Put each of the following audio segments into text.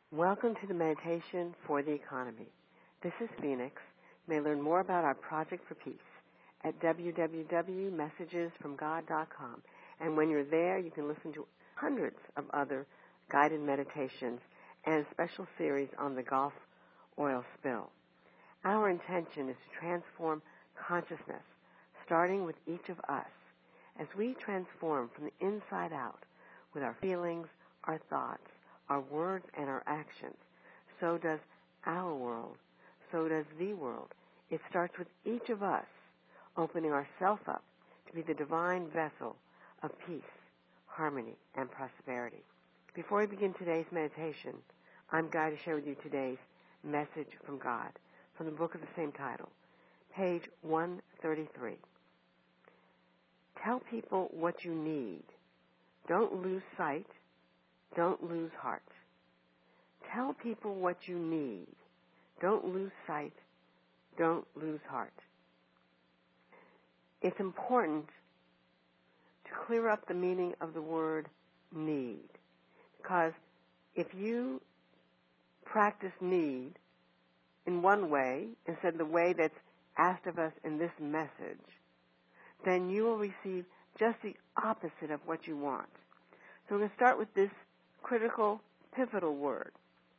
Welcome to the Meditation for the Economy. This is Phoenix. You may learn more about our Project for Peace at www.messagesfromgod.com. And when you're there, you can listen to hundreds of other guided meditations and a special series on the Gulf oil spill. Our intention is to transform consciousness, starting with each of us. As we transform from the inside out with our feelings, our thoughts, our words, and our actions, so does our world, so does the world. It starts with each of us opening ourselves up to be the divine vessel of peace, harmony, and prosperity. Before we begin today's meditation, I'm going to share with you today's message from God from the book of the same title, page 133. Tell people what you need. Don't lose sight. Don't lose heart. Tell people what you need. Don't lose sight. Don't lose heart. It's important to clear up the meaning of the word need, because if you practice need in one way instead of the way that's asked of us in this message, then you will receive just the opposite of what you want. So we're going to start with this critical, pivotal word.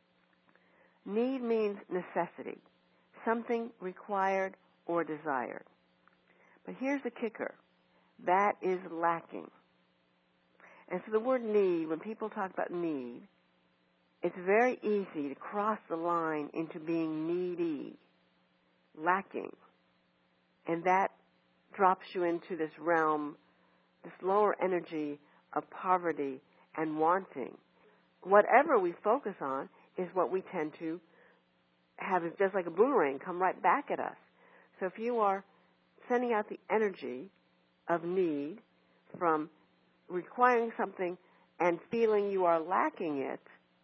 Need means necessity, something required or desired. But here's the kicker. That is lacking. And so the word need, when people talk about need, it's very easy to cross the line into being needy, lacking. And that drops you into this realm, this lower energy of poverty and wanting. Whatever we focus on is what we tend to have, is just like a boomerang, come right back at us. So if you are sending out the energy of need from requiring something and feeling you are lacking it,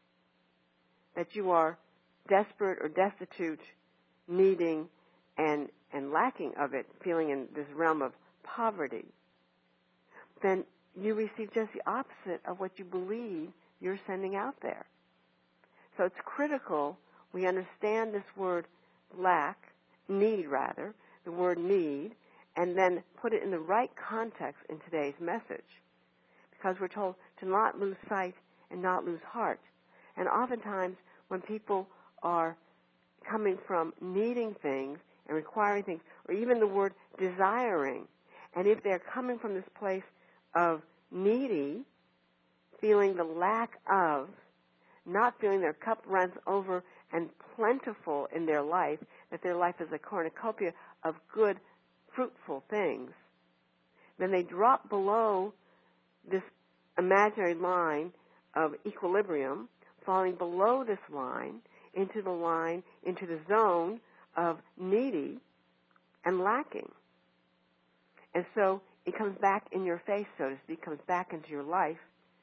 that you are desperate or destitute, needing and lacking of it, feeling in this realm of poverty, then you receive just the opposite of what you believe you're sending out there. So it's critical we understand this word need, the word need, and then put it in the right context in today's message. Because we're told to not lose sight and not lose heart. And oftentimes when people are coming from needing things and requiring things, or even the word desiring, and if they're coming from this place of needy, feeling the lack of, not feeling their cup runs over and plentiful in their life, that their life is a cornucopia of good, fruitful things, then they drop below this imaginary line of equilibrium, falling below this line, into the zone of needy and lacking. And so it comes back in your face, so to speak, comes back into your life.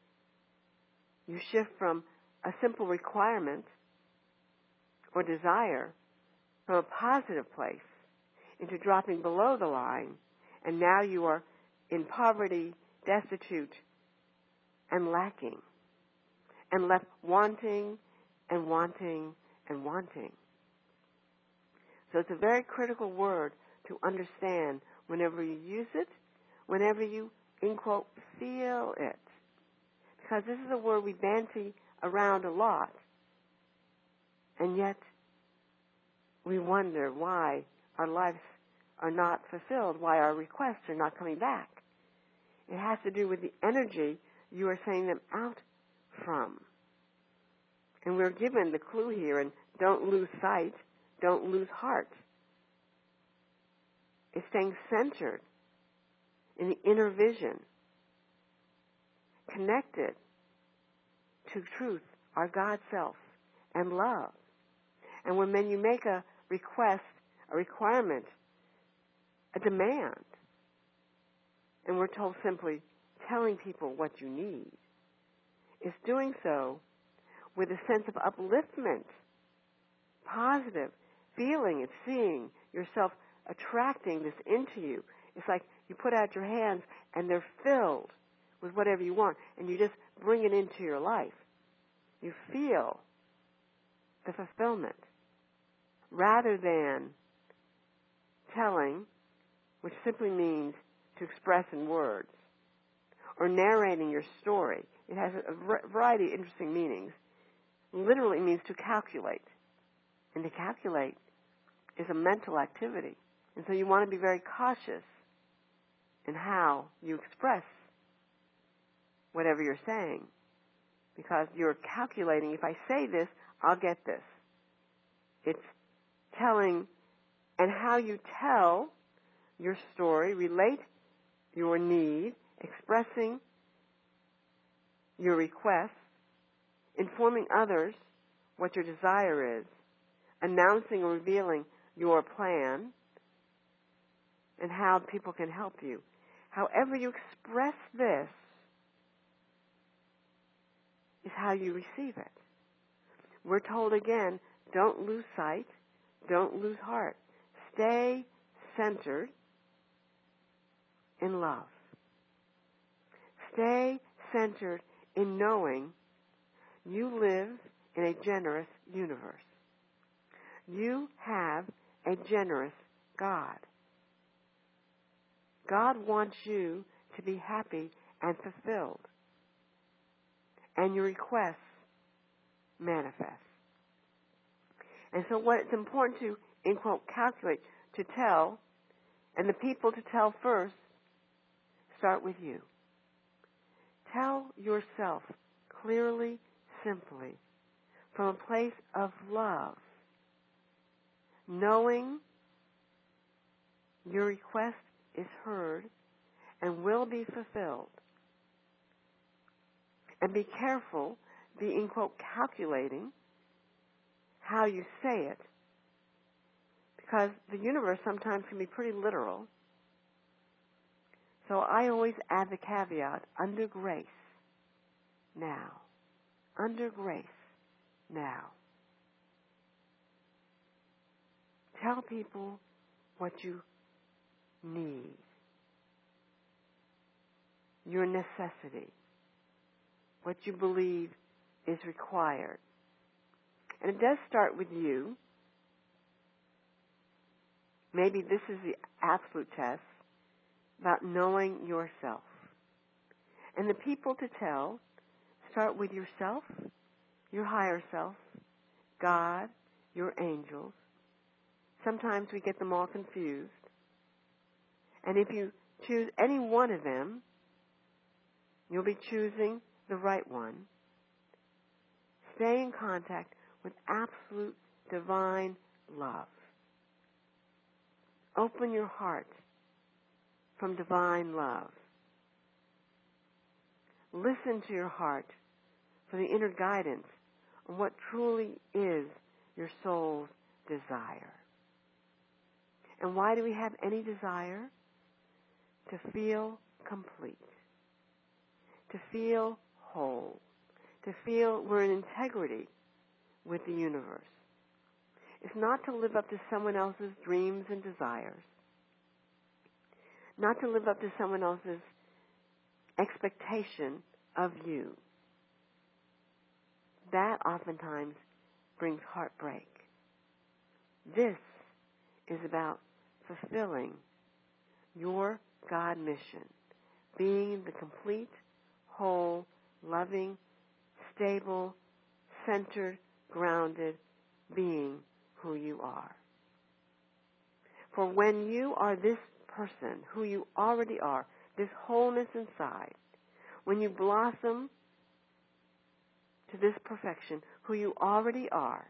You shift from a simple requirement or desire from a positive place into dropping below the line, and now you are in poverty, destitute, and lacking, and left wanting and wanting and wanting. So it's a very critical word to understand whenever you use it, whenever you, in quote, feel it. Because this is a word we banty around a lot. And yet we wonder why our lives are not fulfilled, why our requests are not coming back. It has to do with the energy you are sending them out from. And we're given the clue here, and don't lose sight, don't lose heart. It's staying centered in the inner vision, connected to truth, our God self, and love. And when you make a request, a requirement, a demand, and we're told simply telling people what you need, is doing so with a sense of upliftment, positive, feeling and seeing yourself attracting this into you. It's like you put out your hands and they're filled with whatever you want, and you just bring it into your life. You feel the fulfillment, rather than telling, which simply means to express in words, or narrating your story. It has a variety of interesting meanings. Literally means to calculate. And to calculate is a mental activity. And so you want to be very cautious in how you express whatever you're saying. Because you're calculating, if I say this, I'll get this. It's telling, and how you tell your story, relate your need, expressing your request, informing others what your desire is, announcing or revealing your plan, and how people can help you. However you express this is how you receive it. We're told again, don't lose sight, don't lose heart. Stay centered in love. Stay centered in knowing you live in a generous universe. You have a generous God. God wants you to be happy and fulfilled. And your requests manifest. And so what it's important to, in quote, calculate, to tell, and the people to tell first, start with you. Tell yourself clearly, simply, from a place of love, knowing your request is heard and will be fulfilled. And be careful, be, in quote, calculating how you say it, because the universe sometimes can be pretty literal. So I always add the caveat, under grace, now. Under grace, now. Tell people what you need, your necessity, what you believe is required. And it does start with you. Maybe this is the absolute test about knowing yourself. And the people to tell start with yourself, your higher self, God, your angels. Sometimes we get them all confused. And if you choose any one of them, you'll be choosing the right one. Stay in contact with absolute divine love. Open your heart from divine love. Listen to your heart for the inner guidance on what truly is your soul's desire. And why do we have any desire? To feel complete, to feel whole, to feel we're in integrity with the universe. It's not to live up to someone else's dreams and desires, not to live up to someone else's expectation of you. That oftentimes brings heartbreak. This is about fulfilling your God mission, being the complete, whole, loving, stable, centered, grounded being who you are. For when you are this person, who you already are, this wholeness inside, when you blossom to this perfection, who you already are,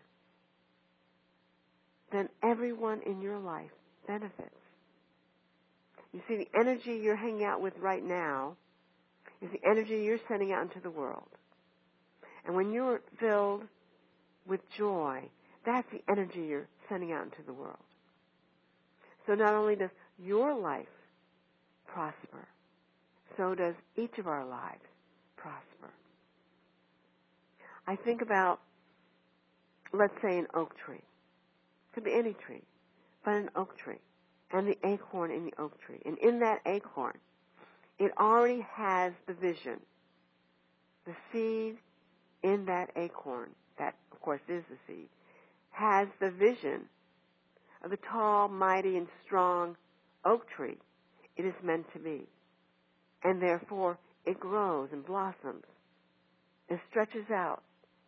then everyone in your life benefits. You see, the energy you're hanging out with right now is the energy you're sending out into the world. And when you're filled with joy, that's the energy you're sending out into the world. So not only does your life prosper, so does each of our lives prosper. I think about, let's say, an oak tree. It could be any tree, but an oak tree. And the acorn in the oak tree. And in that acorn, it already has the vision. The seed in that acorn, that, of course, is the seed. has the vision of the tall, mighty, and strong oak tree it is meant to be. And therefore, it grows and blossoms and stretches out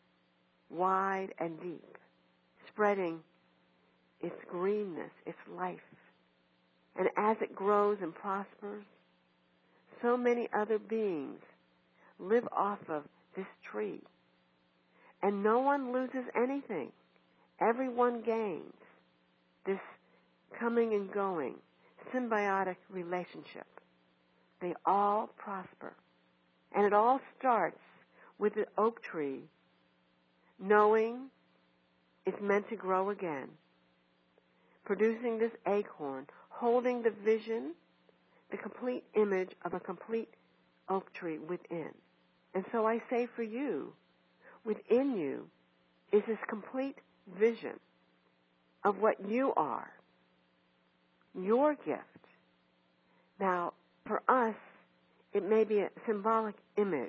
wide and deep, spreading its greenness, its life. And as it grows and prospers, so many other beings live off of this tree. And no one loses anything. Everyone gains this coming and going, symbiotic relationship. They all prosper. And it all starts with the oak tree knowing it's meant to grow again, producing this acorn, holding the vision, the complete image of a complete oak tree within. And so I say for you, within you is this complete vision of what you are, your gift. Now, for us, it may be a symbolic image,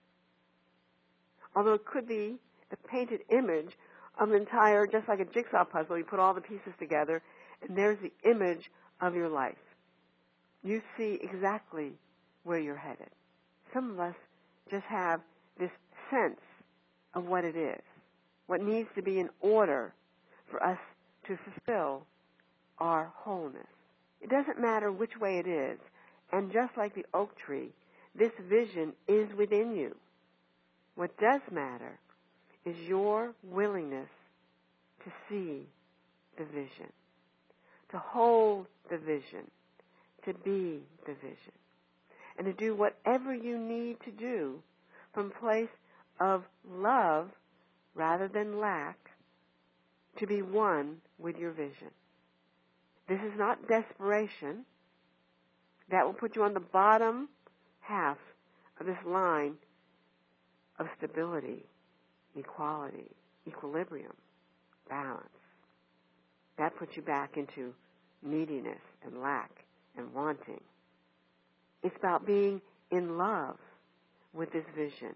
although it could be the painted image of an entire, just like a jigsaw puzzle, you put all the pieces together, and there's the image of your life. You see exactly where you're headed. Some of us just have this sense of what it is, what needs to be in order for us to fulfill our wholeness. It doesn't matter which way it is, and just like the oak tree, this vision is within you. What does matter is your willingness to see the vision, to hold the vision, to be the vision, and to do whatever you need to do from a place of love rather than lack to be one with your vision. This is not desperation. That will put you on the bottom half of this line of stability, equality, equilibrium, balance. That puts you back into neediness and lack and wanting. It's about being in love with this vision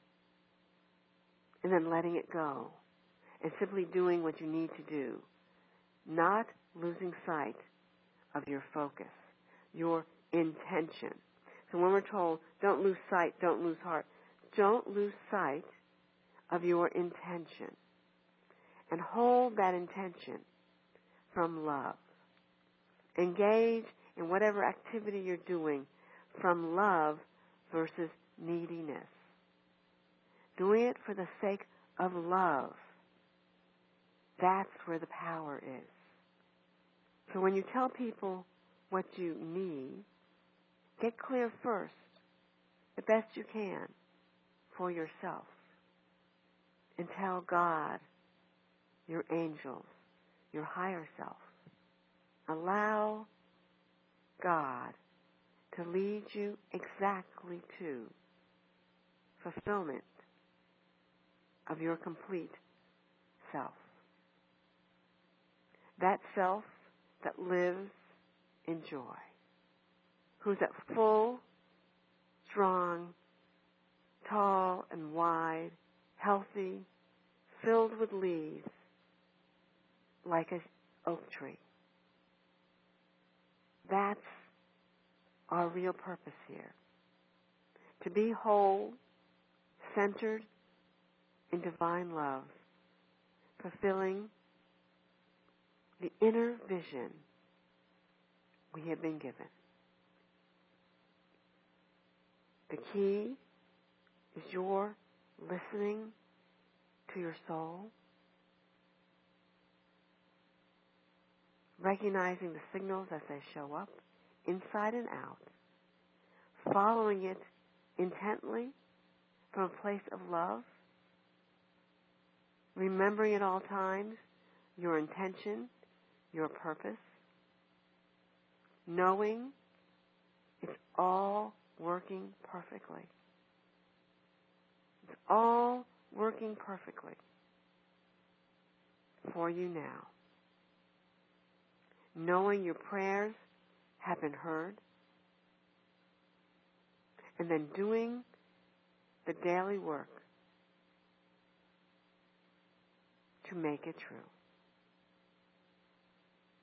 and then letting it go and simply doing what you need to do, not losing sight of your focus, your intention. So when we're told, don't lose sight, don't lose heart, don't lose sight of your intention and hold that intention from love. Engage in whatever activity you're doing from love versus neediness. Doing it for the sake of love. That's where the power is. So when you tell people what you need, get clear first, the best you can, for yourself. And tell God, your angels, your higher self. Allow God to lead you exactly to fulfillment of your complete self. That self that lives in joy, who's that full, strong, tall and wide, healthy, filled with leaves, like an oak tree. That's our real purpose here. To be whole, centered in divine love, fulfilling the inner vision we have been given. The key is your listening to your soul, recognizing the signals as they show up, inside and out, following it intently from a place of love, remembering at all times your intention, your purpose, knowing it's all working perfectly. It's all working perfectly for you now. Knowing your prayers have been heard, and then doing the daily work to make it true.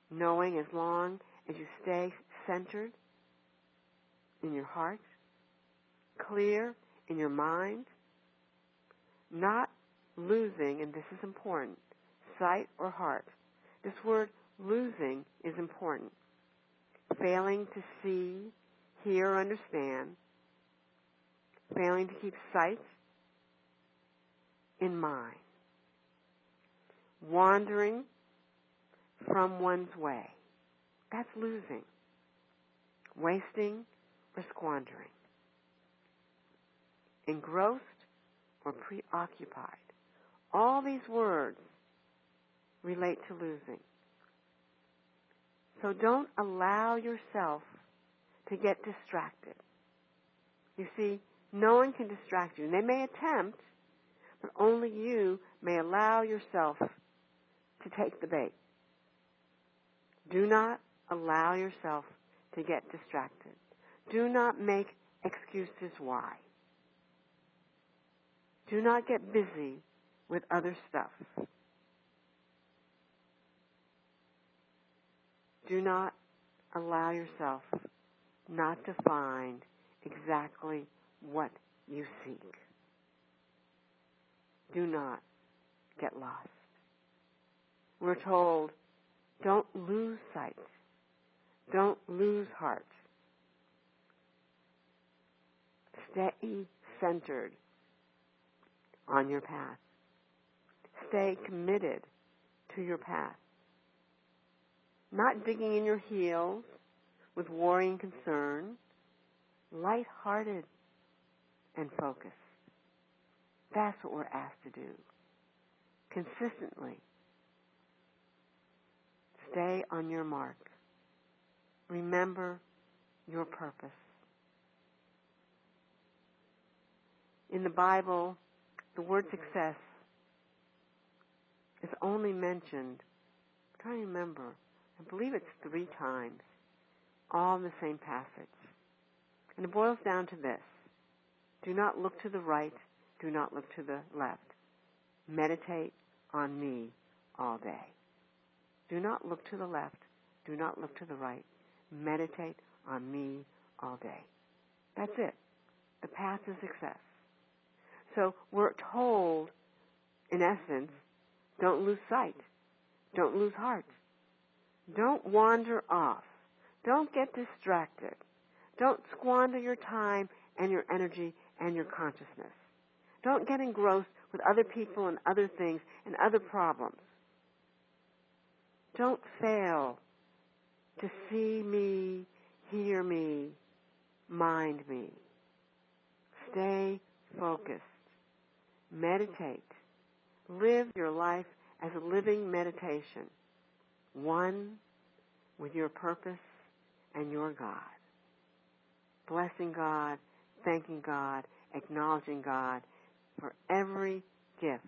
knowing as long as you stay centered in your heart, clear in your mind, not losing, and this is important, sight or heart. This word losing is important. Failing to see, hear, or understand, failing to keep sight in mind, wandering from one's way. That's losing, wasting or squandering, engrossed or preoccupied. All these words relate to losing. So don't allow yourself to get distracted. You see, no one can distract you. And they may attempt, but only you may allow yourself to take the bait. Do not allow yourself to get distracted. Do not make excuses why. Do not get busy with other stuff. Do not allow yourself not to find exactly what you seek. Do not get lost. We're told, don't lose sight. Don't lose heart. Stay centered on your path. Stay committed to your path. Not digging in your heels with worrying concern. Light-hearted and focused. That's what we're asked to do. Consistently. Stay on your mark. Remember your purpose. In the Bible, the word success is only mentioned, I'm trying to remember, I believe it's 3 times, all in the same passage. And it boils down to this. Do not look to the right. Do not look to the left. Meditate on me all day. Do not look to the left. Do not look to the right. Meditate on me all day. That's it. The path to success. So we're told, in essence, don't lose sight. Don't lose heart. Don't wander off. Don't get distracted. Don't squander your time and your energy and your consciousness. Don't get engrossed with other people and other things and other problems. Don't fail to see me, hear me, mind me. Stay focused. Meditate. Live your life as a living meditation, one with your purpose and your God. Blessing God, thanking God, acknowledging God for every gift,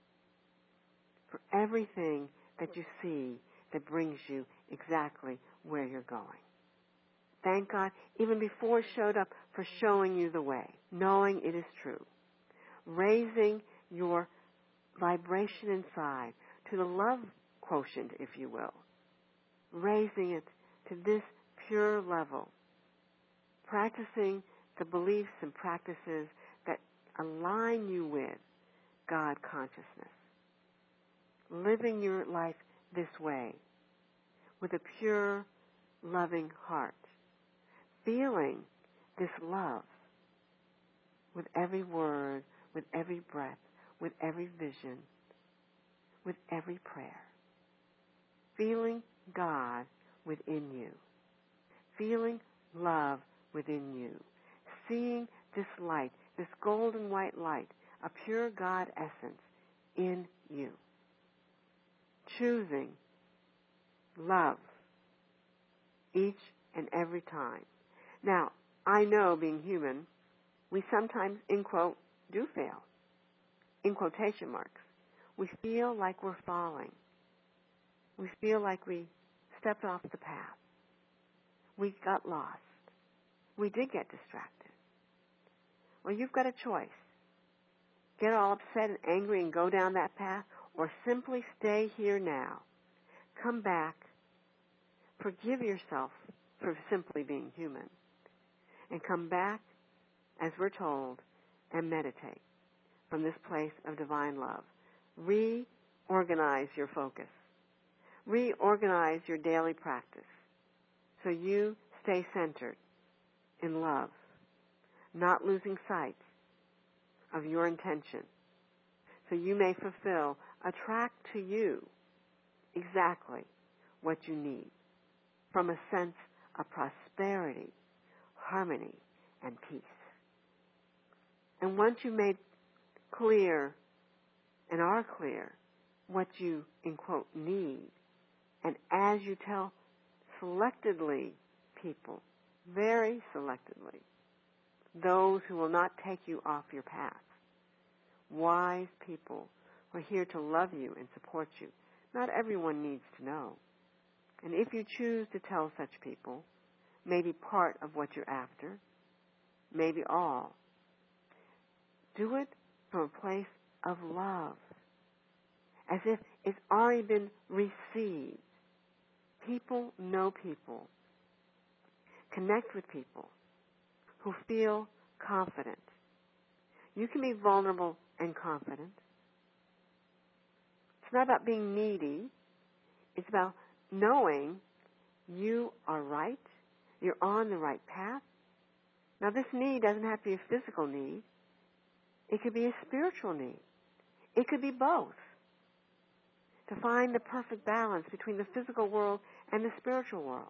for everything that you see that brings you exactly where you're going. Thank God, even before it showed up, for showing you the way, knowing it is true. Raising your vibration inside to the love quotient, if you will. Raising it to this pure level. Practicing the beliefs and practices that align you with God consciousness. Living your life this way with a pure, loving heart. Feeling this love with every word, with every breath, with every vision, with every prayer. Feeling God within you. Feeling love within you. Seeing this light, this golden white light, a pure God essence in you. Choosing love each and every time. Now, I know, being human, we sometimes, in quote, do fail. In quotation marks. We feel like we're falling. We feel like we stepped off the path. We got lost. We did get distracted. Well, you've got a choice. Get all upset and angry and go down that path, or simply stay here now. Come back Forgive yourself for simply being human. And come back, as we're told, and meditate from this place of divine love. Reorganize your focus. Reorganize your daily practice so you stay centered in love, not losing sight of your intention, so you may attract to you exactly what you need from a sense of prosperity, harmony, and peace. And once you've made clear and are clear what you, in quote, need, and as you tell selectively people, very selectively, those who will not take you off your path, wise people who are here to love you and support you. Not everyone needs to know. And if you choose to tell such people, maybe part of what you're after, maybe all, do it from a place of love, as if it's already been received. People know people. Connect with people who feel confident. You can be vulnerable and confident. It's not about being needy. It's about knowing you are right. You're on the right path. Now, this need doesn't have to be a physical need. It could be a spiritual need. It could be both. To find the perfect balance between the physical world and the spiritual world.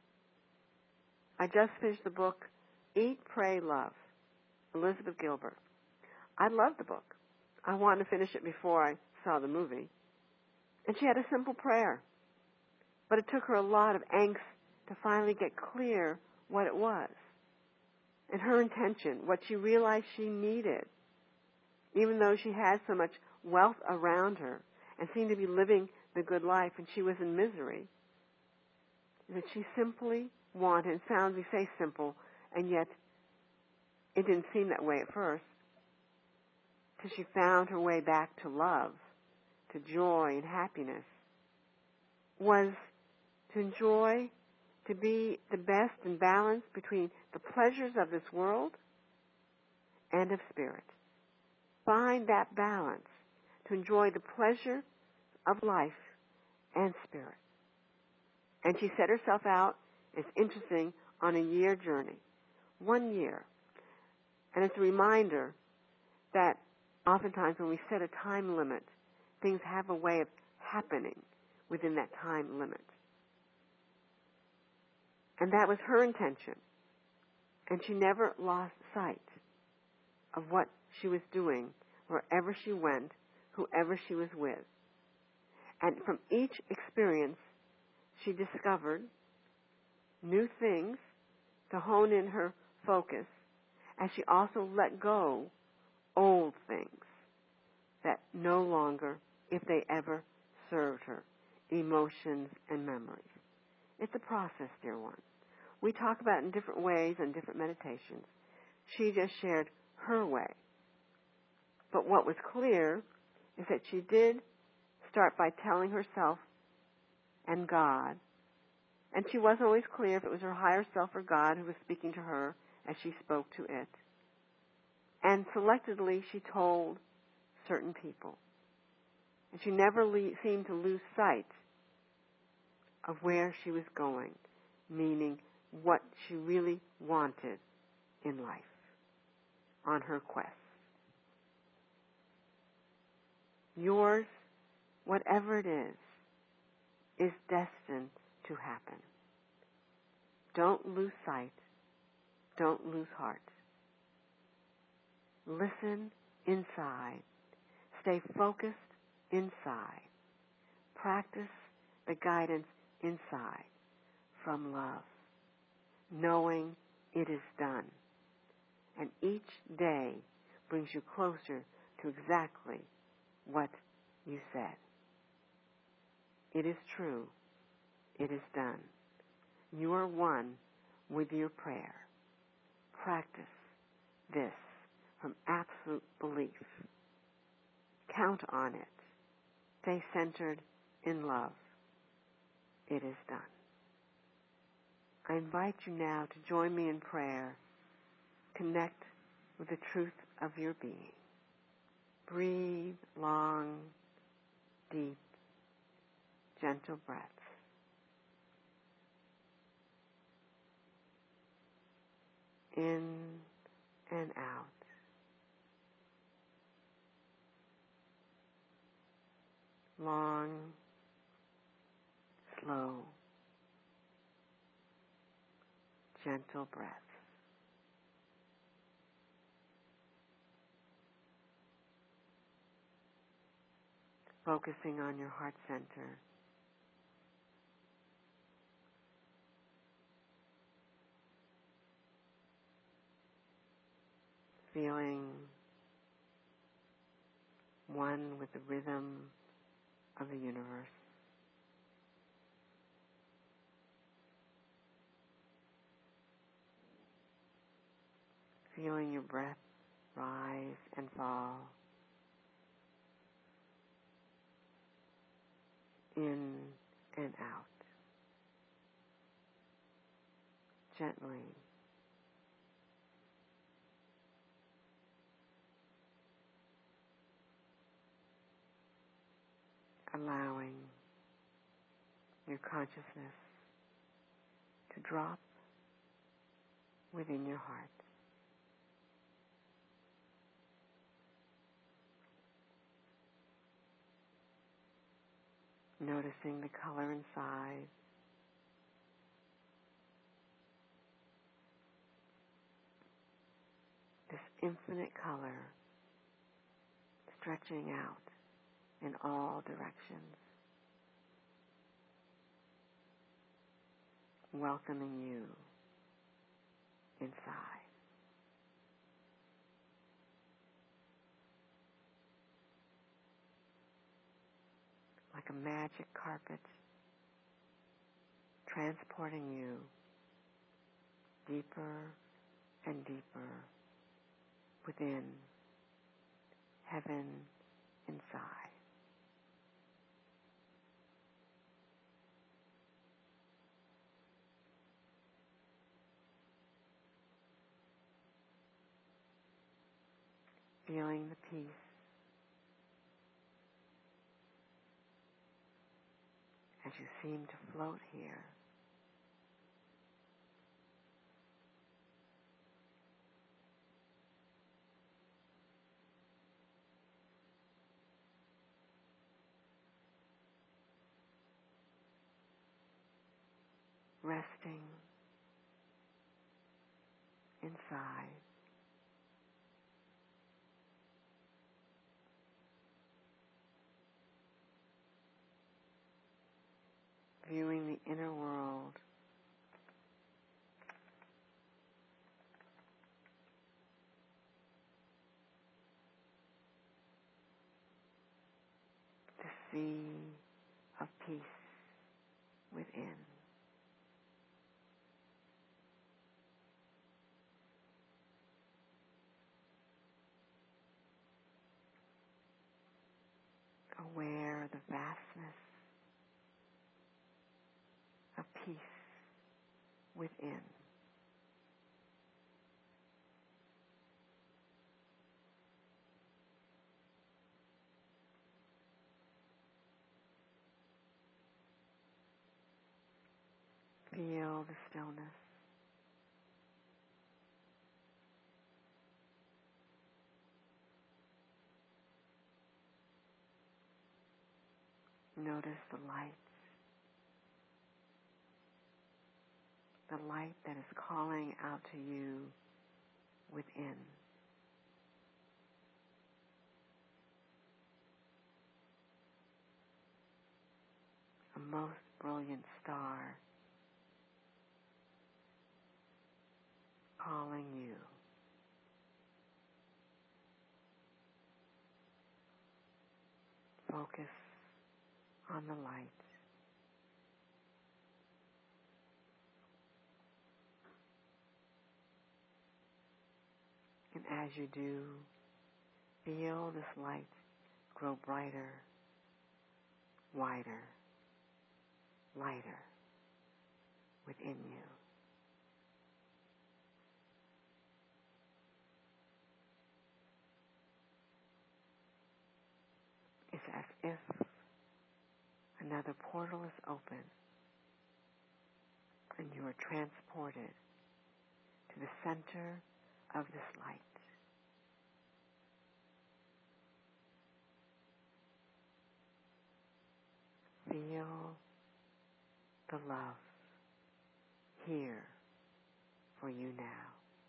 I just finished the book, Eat, Pray, Love, Elizabeth Gilbert. I loved the book. I wanted to finish it before I saw the movie. And she had a simple prayer. But it took her a lot of angst to finally get clear what it was. And her intention, what she realized she needed, even though she had so much wealth around her and seemed to be living the good life and she was in misery, that she simply wanted, and sounds, we say simple, and yet it didn't seem that way at first, till she found her way back to love, to joy and happiness, was to enjoy, to be the best in balance between the pleasures of this world and of spirit. Find that balance to enjoy the pleasure of life and spirit. And she set herself out, it's interesting, on a year journey. 1 year. And it's a reminder that oftentimes when we set a time limit, things have a way of happening within that time limit. And that was her intention. And she never lost sight of what she was doing wherever she went, whoever she was with. And from each experience, she discovered new things to hone in her focus, and she also let go old things that no longer, if they ever served her, emotions and memories. It's a process, dear one. We talk about it in different ways and different meditations. She just shared her way. But what was clear is that she did start by telling herself and God, and she wasn't always clear if it was her higher self or God who was speaking to her as she spoke to it. And selectively she told certain people. And she never seemed to lose sight of where she was going, meaning what she really wanted in life on her quest. Yours, whatever it is destined to happen. Don't lose sight. Don't lose heart. Listen inside. Stay focused inside. Practice the guidance inside from love, knowing it is done. And each day brings you closer to exactly what you said. It is true. It is done. You are one with your prayer. Practice this from absolute belief. Count on it. Stay centered in love. It is done. I invite you now to join me in prayer. Connect with the truth of your being. Breathe long, deep, gentle breaths. In and out. Long, slow, gentle breaths. Focusing on your heart center. Feeling one with the rhythm of the universe. Feeling your breath rise and fall. In and out. Gently. Allowing your consciousness to drop within your heart. Noticing the color inside. This infinite color stretching out in all directions, welcoming you inside. Like a magic carpet, transporting you deeper and deeper within heaven inside. Feeling the peace as you seem to float here. Resting inside. Viewing the inner world the sea of peace within. Aware of the vastness of peace within. Feel the stillness. Notice the light that is calling out to you within. A most brilliant star calling you. Focus on the light. And as you do, feel this light grow brighter, wider, lighter within you. if another portal is open and you are transported to the center of this light. Feel the love here for you now.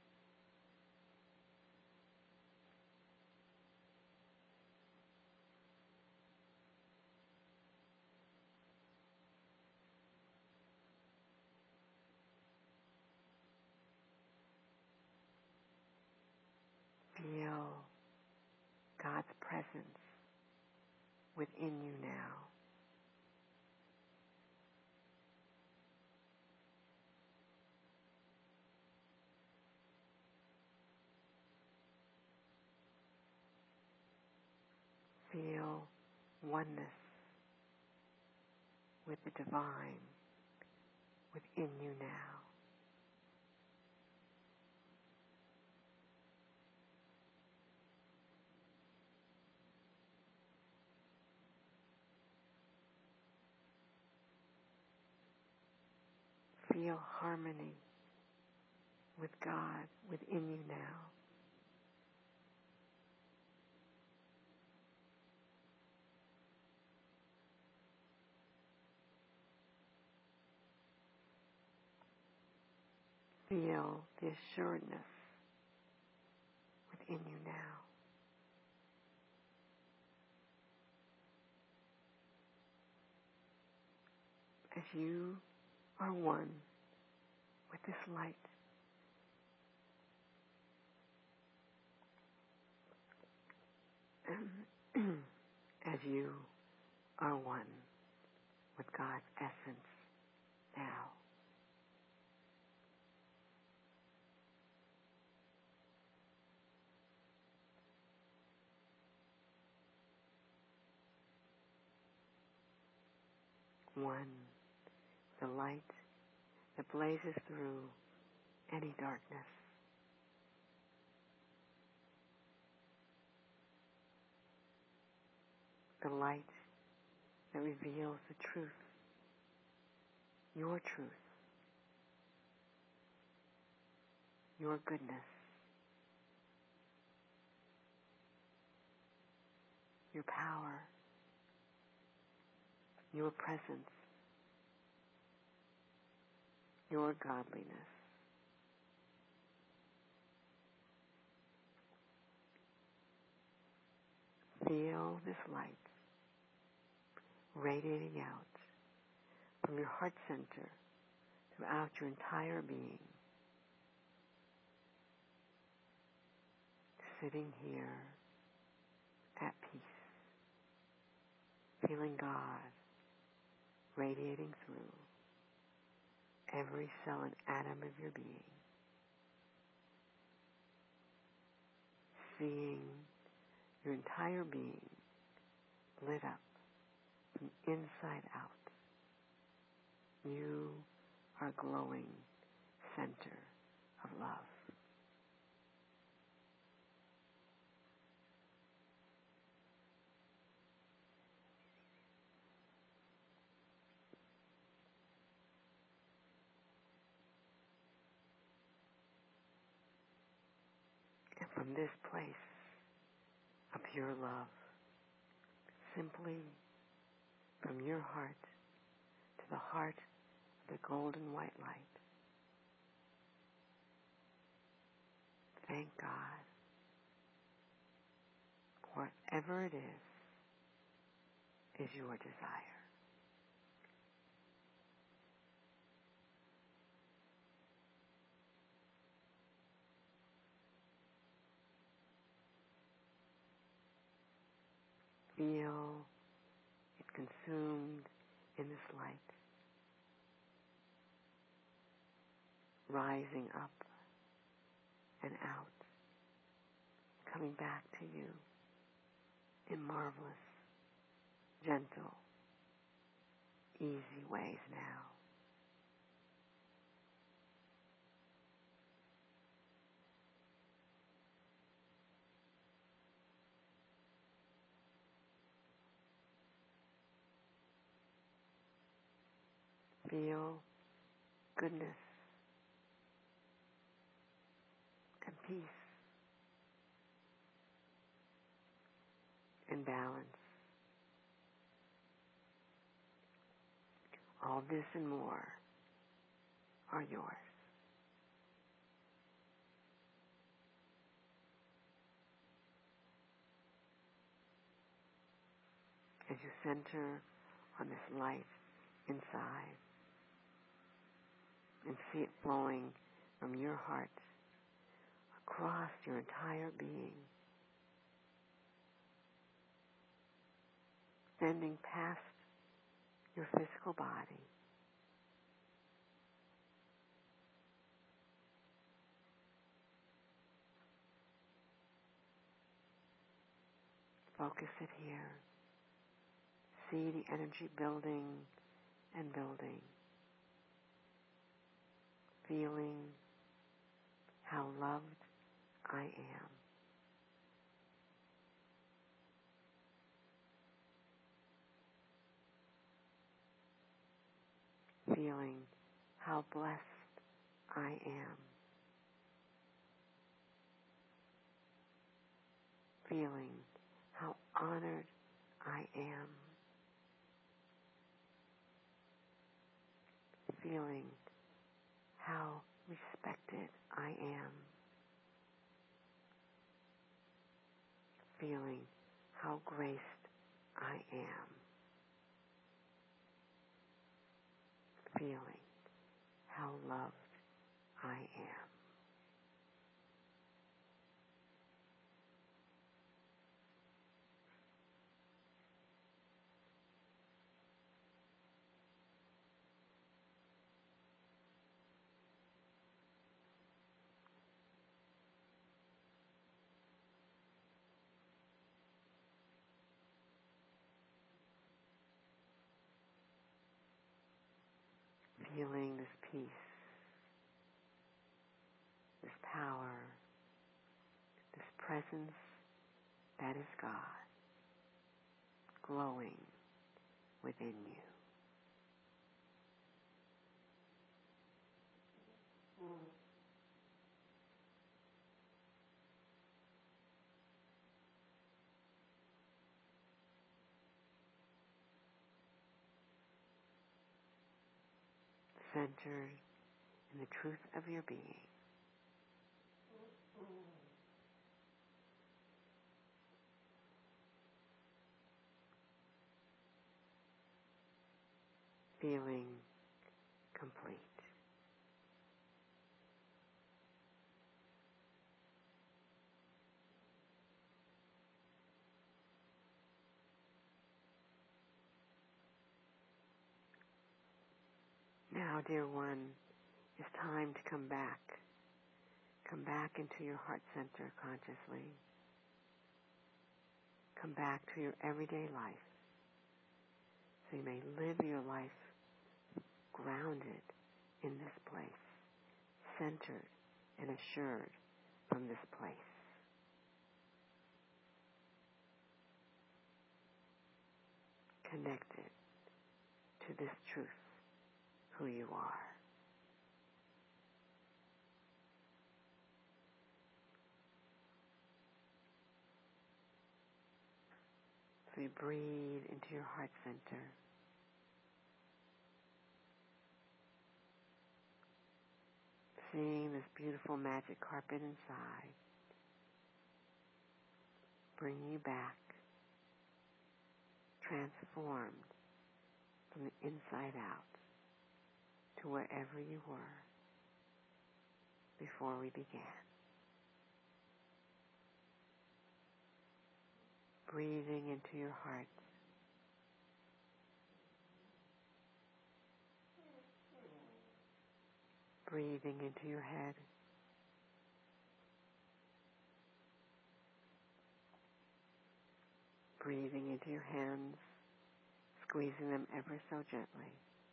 Feel God's presence within you now. Feel oneness with the divine within you now. Feel harmony with God within you now. Feel the assuredness within you now. As you are one with this light, as you are one with God's essence now. One, the light that blazes through any darkness. The light that reveals the truth, your truth, your goodness, your power, your presence, your godliness. Feel this light radiating out from your heart center throughout your entire being, sitting here at peace, feeling God radiating through every cell and atom of your being, seeing your entire being lit up from inside out. You are a glowing center of love. And from this place of pure love, simply from your heart to the heart of the golden white light, thank God. Whatever it is your desire. Feel it consumed in this light, rising up and out, coming back to you in marvelous, gentle, easy ways now. Feel goodness and peace and balance. All this and more are yours. As you center on this light inside and see it flowing from your heart across your entire being, extending past your physical body, focus it here. See the energy building and building, feeling how loved I am. Feeling how blessed I am. Feeling how honored I am. Feeling how respected I am. Feeling how graced I am. Feeling how loved I am. Feeling this peace, this power, this presence that is God glowing within you. Centered in the truth of your being. Feeling complete. Now, dear one, it's time to come back. Come back into your heart center consciously. Come back to your everyday life so you may live your life grounded in this place, centered and assured from this place. Connected to this truth, who you are. So you breathe into your heart center. Seeing this beautiful magic carpet inside. Bring you back, transformed from the inside out to wherever you were before we began. Breathing into your heart. Breathing into your head. Breathing into your hands, squeezing them ever so gently.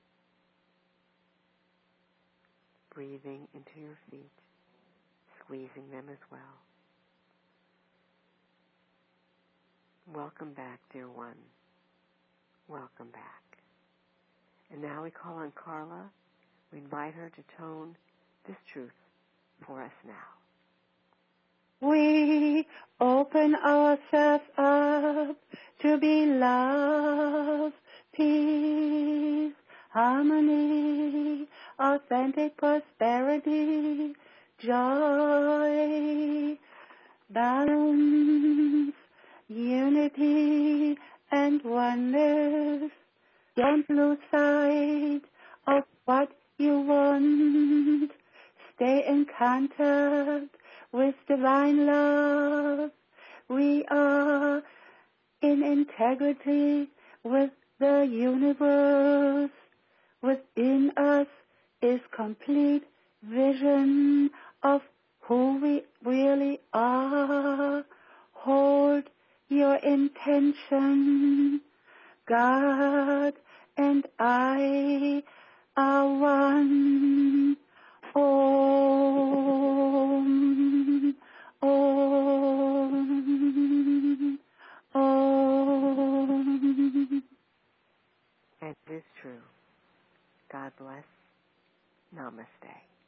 Breathing into your feet, squeezing them as well. Welcome back, dear one. Welcome back. And now we call on Carla. We invite her to tone this truth for us now. We open ourselves up to be love, peace, harmony, authentic prosperity, joy, balance, unity, and oneness. Don't lose sight of what you want. Stay in contact with divine love. We are in integrity with the universe. Within us is complete vision of who we really are. Hold your intention. God and I are one. Om, Om, Om. And it is true. God bless. Namaste.